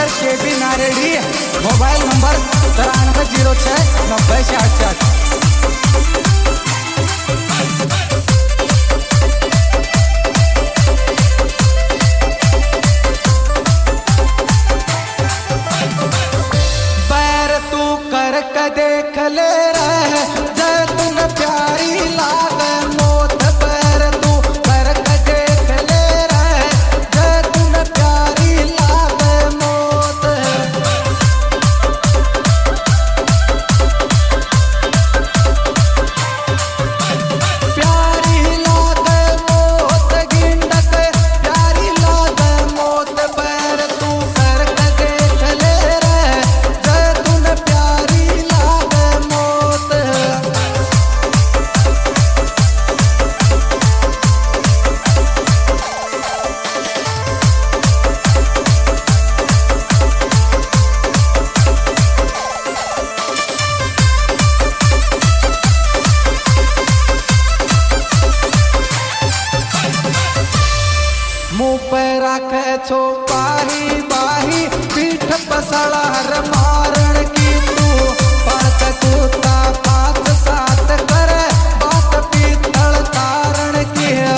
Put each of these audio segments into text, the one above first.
Proprietor KB Naredi, mobile number 9306906868। देख ले रहे जैतून प्यारी लागे मोत पैर तू कर के देख ले रहे जैतून प्यारी लागे मोत। प्यारी लागे मोत गिंडक प्यारी लागे मोत पैर तू कर के देख ले रहे जैतून प्यारी मुँह पे रखे छो बाही बाही पीठ पसड़ा हर मारण की तू पड़क कूता 5-7 करे बात पीतल तारण की है।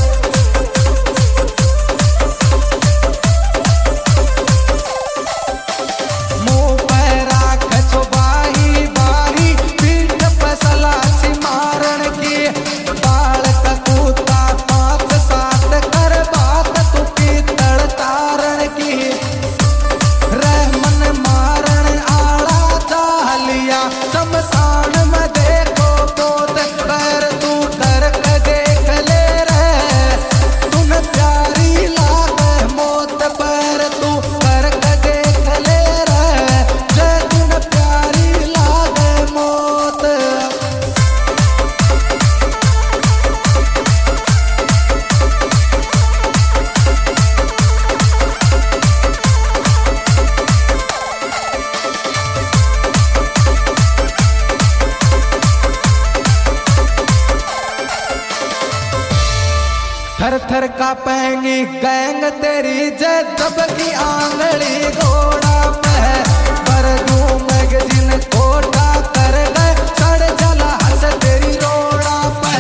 मुँह पे रखे छो बाही बाही पीठ पसला सी मारण की पड़क कूता 5-7 कर तारण की रहमन मारण आला चालिया शमशान में देखो बोत पैर तू कर के देख ले रहे तुन प्यारी लागे मोत पैर तू कर के देख ले रहे जैतून प्यारी लागे मोत। थर थर कांपेगी गैंग तेरी जब की आंगली घोड़ा पे पर दू मैगजीन कोटा कर गए सड़ जला हंस तेरी रोड़ा पे।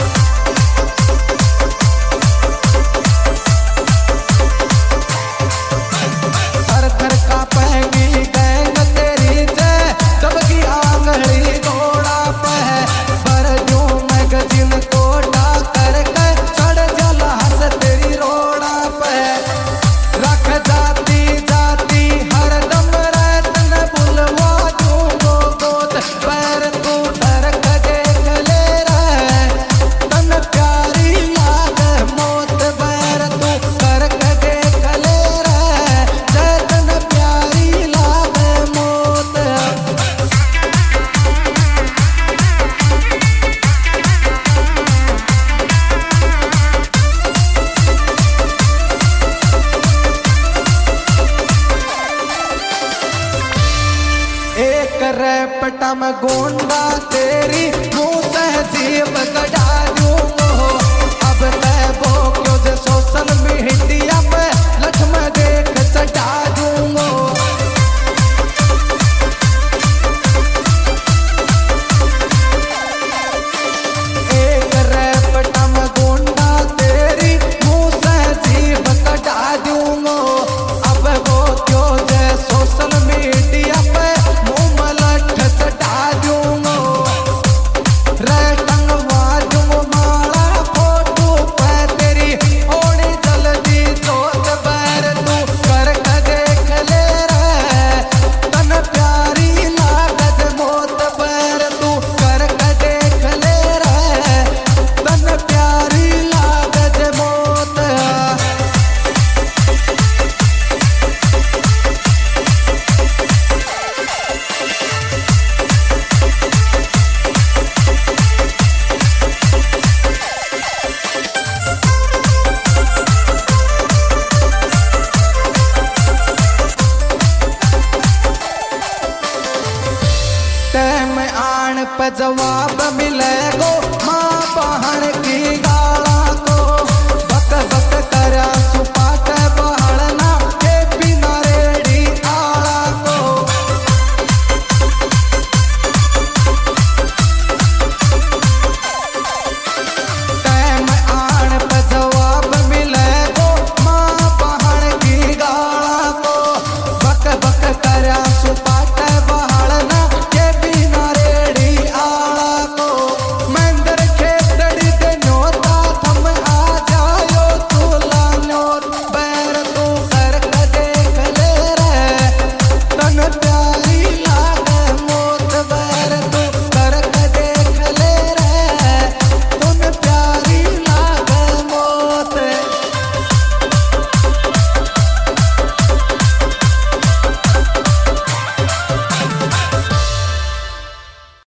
थर थर कांपेगी गैंग तेरी जब की आंगली घोड़ा पे पर दू मैगजीन कोटा कर गए तेरी रोड़ा पे रख जाती जाती हर दम रतन बुलवा दूंगो गोद पैर तू कर के देख ले रहे तन प्यारी लागे मोत पैर तू कर के देख ले रहे जैतून प्यारी लागे मोत। एक रैपटा में गोंडा तेरी मुँह तहजीब कटा दूंगो अब तैबो क्यों जे सोशल मीडिया पे लठ में देख चटा दूंगो। एक रैपटा में गोंडा तेरी मुँह तहजीब कटा दूंगो अब वो क्यों जे सोशल मीडिया पे चटा दूंगो रटंगवा दूंगो माला फोटो पे तेरी होनी जल्दी जोत बैर तू कर के देख ले रहे तन प्यारी लागत मोत बैर तू कर के देख ले रहे तन प्यारी लागत मोत। जवाब